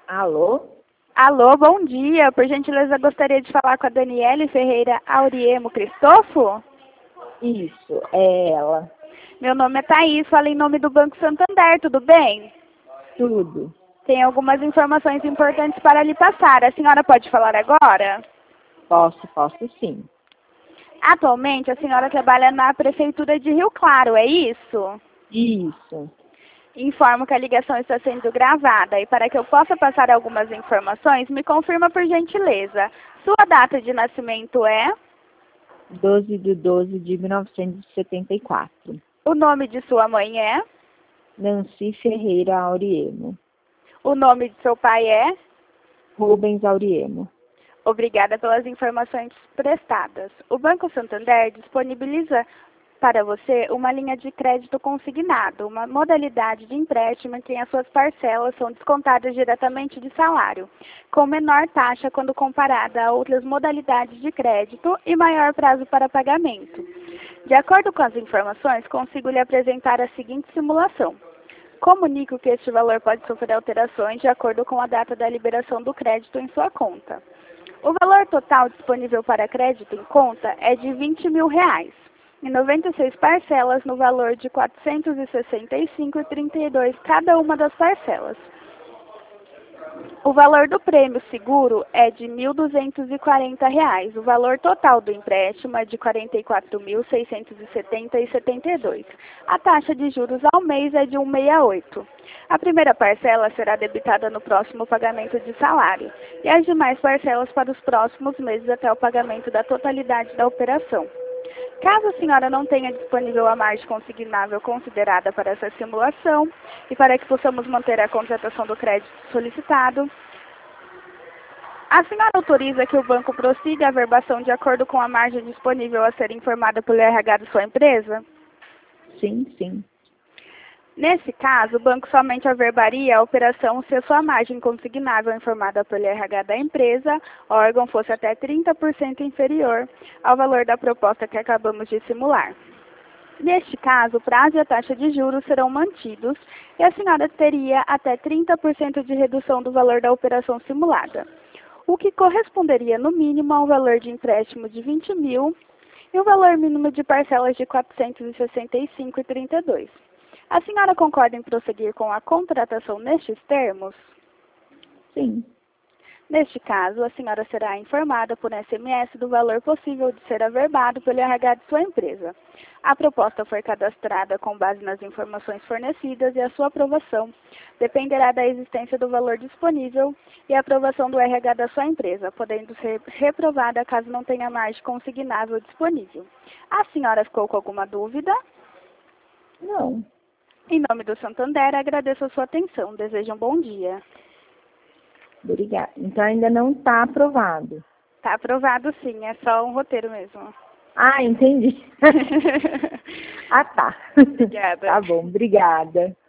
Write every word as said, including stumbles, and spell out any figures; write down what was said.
Alô? Alô, bom dia. Por gentileza, gostaria de falar com a Daniele Ferreira Auriemo Cristofo? Isso, é ela. Meu nome é Thaís, falo em nome do Banco Santander, tudo bem? Tudo. Tem algumas informações importantes para lhe passar. A senhora pode falar agora? Posso, posso sim. Atualmente, a senhora trabalha na Prefeitura de Rio Claro, é isso? Isso. Informo que a ligação está sendo gravada e para que eu possa passar algumas informações, me confirma por gentileza. Sua data de nascimento é? doze de doze de mil novecentos e setenta e quatro. O nome de sua mãe é? Nancy Ferreira Auriemo. O nome de seu pai é? Rubens Auriemo. Obrigada pelas informações prestadas. O Banco Santander disponibiliza para você uma linha de crédito consignado, uma modalidade de empréstimo em que as suas parcelas são descontadas diretamente de salário, com menor taxa quando comparada a outras modalidades de crédito e maior prazo para pagamento. De acordo com as informações, consigo lhe apresentar a seguinte simulação. Comunico que este valor pode sofrer alterações de acordo com a data da liberação do crédito em sua conta. O valor total disponível para crédito em conta é de vinte mil reais, em noventa e seis parcelas no valor de quatrocentos e sessenta e cinco reais e trinta e dois centavos cada uma das parcelas. O valor do prêmio seguro é de mil duzentos e quarenta reais. O valor total do empréstimo é de quarenta e quatro mil seiscentos e setenta reais e setenta e dois centavos. A taxa de juros ao mês é de um vírgula sessenta e oito. A primeira parcela será debitada no próximo pagamento de salário e as demais parcelas para os próximos meses até o pagamento da totalidade da operação. Caso a senhora não tenha disponível a margem consignável considerada para essa simulação e para que possamos manter a contratação do crédito solicitado, a senhora autoriza que o banco prossiga a averbação de acordo com a margem disponível a ser informada pelo R H da sua empresa? Sim, sim. Nesse caso, o banco somente averbaria a operação se a sua margem consignável informada pelo R H da empresa, órgão, fosse até trinta por cento inferior ao valor da proposta que acabamos de simular. Neste caso, o prazo e a taxa de juros serão mantidos e a senhora teria até trinta por cento de redução do valor da operação simulada, o que corresponderia no mínimo a um valor de empréstimo de vinte mil e um valor mínimo de parcelas de quatrocentos e sessenta e cinco reais e trinta e dois centavos. A senhora concorda em prosseguir com a contratação nestes termos? Sim. Neste caso, a senhora será informada por S M S do valor possível de ser averbado pelo R H de sua empresa. A proposta foi cadastrada com base nas informações fornecidas e a sua aprovação dependerá da existência do valor disponível e a aprovação do R H da sua empresa, podendo ser reprovada caso não tenha margem consignável disponível. A senhora ficou com alguma dúvida? Não. Em nome do Santander, agradeço a sua atenção. Desejo um bom dia. Obrigada. Então ainda não está aprovado. Está aprovado sim, é só um roteiro mesmo. Ah, entendi. Ah, tá. Obrigada. Tá bom, obrigada.